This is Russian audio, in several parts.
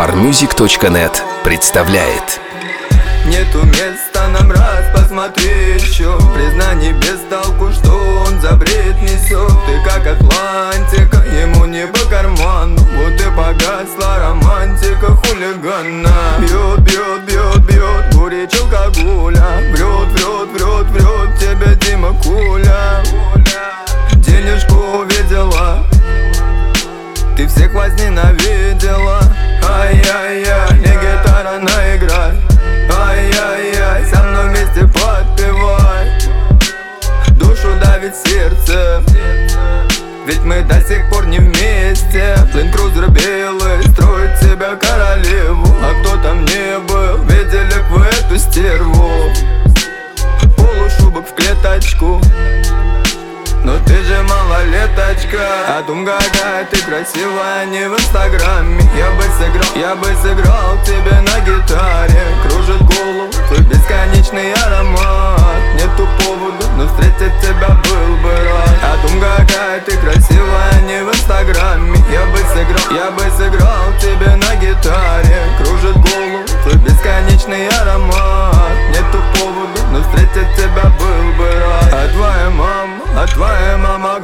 farmusic.net представляет. Нету места нам, раз посмотри еще. Признаний без толку, что он за бред несет. Ты как Атлантика, ему не по карману. Вот и погасла романтика хулигана. Бьет, бьет, бьет, бьет, бурич алкоголя. Врет, врет, врет, врет тебе Дима Куля. Денежку увидела, ты всех возненавидела. Ай-яй-яй, не гитара наиграй. Ай-яй-яй, со мной вместе подпевай. Душу давит сердце, ведь мы до сих пор не вместе. Ленд-крузер белый строит себя королеву. А кто там не был, видели б вы эту стерву. Полушубок в клеточку, но ты же малолеточка. А дум какая ты красивая, не в инстаграме. Я бы сыграл тебе на гитаре. Кружит голову твой бесконечный аромат. Нету повода, но встретить тебя был бы рад. А дум какая ты красивая, не в инстаграме. Я бы сыграл тебе на гитаре. Кружит голову твой бесконечный аромат. Нету повода, но встретить тебя был бы рад. А твоя мама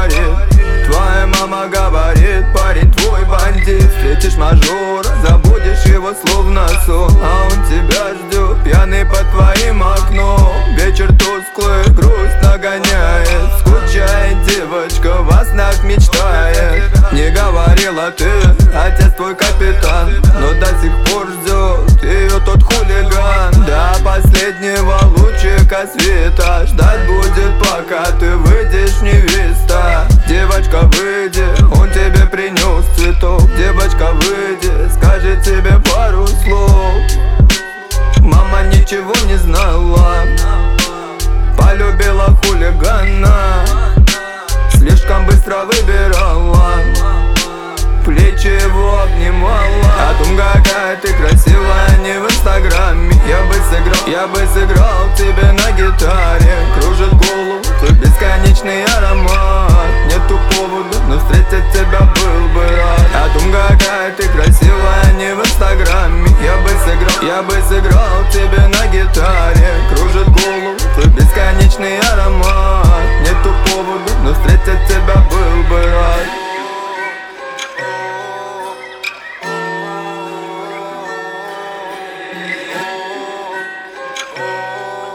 говорит, парень твой бандит. Встретишь мажора, забудешь его словно сон. А он тебя ждет, пьяный под твоим окном. Вечер тусклый, грусть нагоняет. Скучает девочка, во снах мечтает. Не говорила ты, отец твой капитан, но до сих пор ждет ее тот хулиган. До последнего лучика света ждать будет, пока ты выйдешь, невеста. Девочка, выйди, он тебе принес цветок. Девочка, выйди, скажет тебе пару слов. Мама ничего не знала, полюбила хулигана. Слишком быстро выбирала, плечи его обнимала. А дум какая ты красивая, не в инстаграме. Я бы сыграл тебе на гитаре. Кружит голову твой бесконечный аромат. Нету повода, но встретить тебя был бы рад. А дум какая ты красивая, не в инстаграме. Я бы сыграл тебе на гитаре. Кружит голову твой бесконечный аромат. Нету повода, но встретить тебя был бы рад.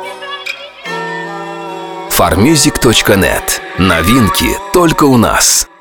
farmusic.net. Новинки только у нас.